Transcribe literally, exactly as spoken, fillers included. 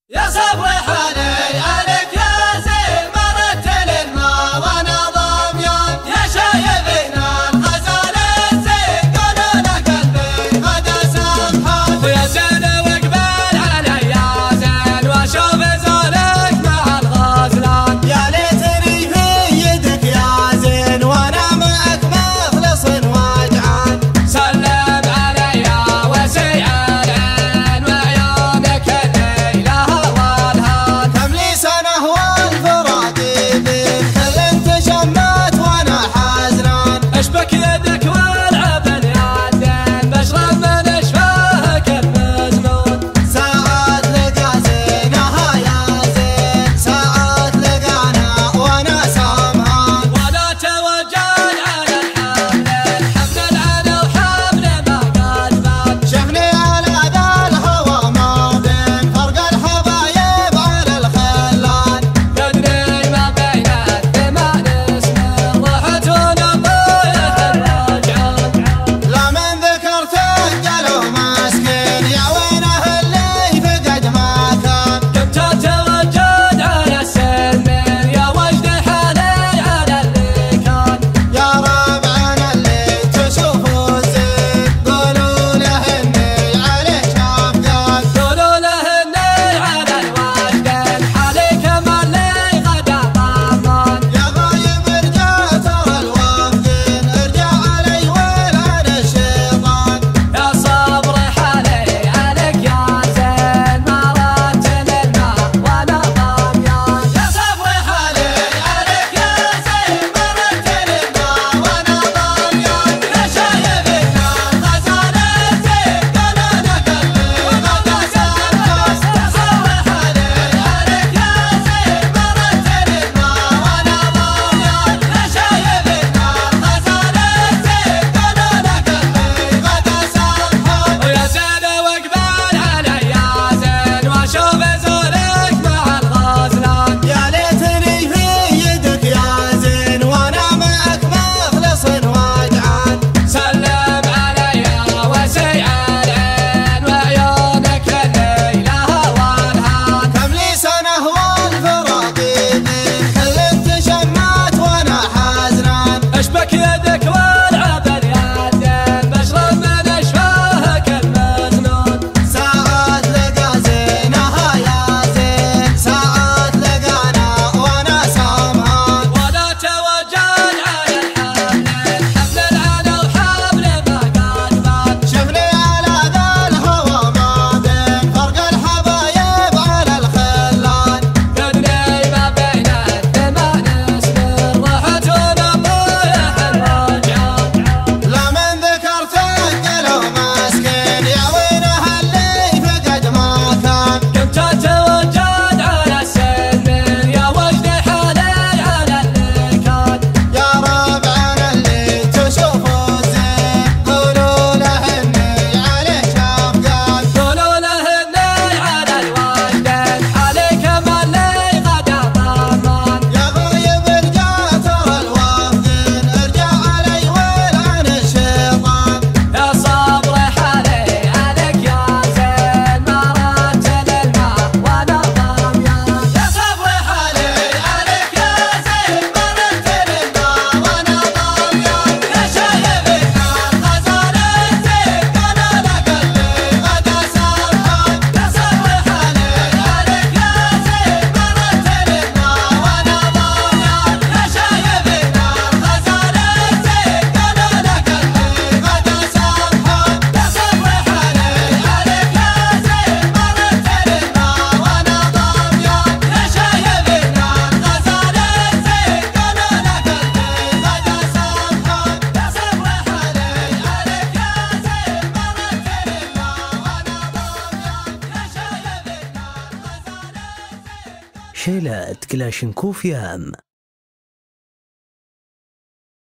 يا صبري حالي عليك يا زين مرت للماء وانا ضميان يا شايبنا الغزال الزين قولوا له قلبي غدا سمحان ويا زين واقبل علي يا زين واشوف زولك مع الغزلان يا ليتني في يدك يا زين وانا معك مخلص وجعان سلم علي وسيع العين وعيونك اشبك يدك والعب اليدين بشرب من اشفاهك المجنون ساعات لقى زينها يا زين ساعات لقانا وانا سامعان ولا توجد على الحمل الحمل العنا وحمل ما قد بان شفني على ذا الهوى ما بين فرق الحبايب على الخلان يدري ما بين الثمان اسم رحت ونبض لا من ذكرت قالوا مسكين يا وينه اللي فقد ما كان كنت اتوجد على السلم يا وجد حالي على اللي كان يا ربعنا اللي تشوفه زين قولوا له اني عليه شافقان قولوا له اني على الوجد حالي كما اللي غدا ضمان يا غايب ارجع ترى الوافدين ارجع علي ولعن الشيطان يا صبر حالي عليك يا زين مرت للماء وانا ضميان يا صبر حالي عليك يا زين مرت للماء وانا ضميان يا شايبنا الغزال الزين قولوا له قلبي غدا سمحان يا صبر حالي عليك يا زين مرت للماء وانا ضميان يا شايبنا الغزال الزين قولوا له قلبي غدا سمحان ويا زين واقبل علي يا زين واشوف زولك مع الغزلان يا ليتني في يدك يا زين وانا معك مخلص وجعان سلم علي وسيع العين وعيونك الليلة والهان كم لي سنة والفراق من كل تشمعت وانا حزنان اشبك يدك والعب اليدين بشرب من اشفاهك المجنون ساعات لقى زينها يا زين ساعات لقانا وانا سامعان ولا توجد على الحمل الحمل العنا وحمل ما قد بان شفني على ذا الهوى ما بين فرق الحبايب على الخلان يدري ما بين الثمان اسم رحت ونبض الرجعان لا من ذكرت قالوا مسكين يا وينه اللي فقد ما كان كنت اتوجد على السلم يا وجد حالي على اللي كان يا ربعنا اللي تشوفه زين قولوا له اني عليه شافقان قولوا له اني على الوجد حالي كما اللي غدا ضمان يا غايب ارجع ترى الوافدين ارجع علي ولعن الشيطان يا صبر حالي عليك يا زين مرت للماء وانا ضميان يا صبر حالي عليك يا زين مرت للماء وانا ضميان يا شايبنا الغزال الزين قولوا له قلبي غدا سمحان يا صبر حالي عليك يا زين مرت للماء وانا ضميان يا شايبنا الغزال الزين قولوا له قلبي غدا سمحان يا صبر حالي عليك يا زين مرت للماء وانا ضميان يا شايبنا الغزال الزين قولوا له قلبي غدا سمحان يا صبر حالي عليك يا زين مرت للماء وانا ضميان يا شايبنا الغزال الزين شيلات كلاشنكوف يام.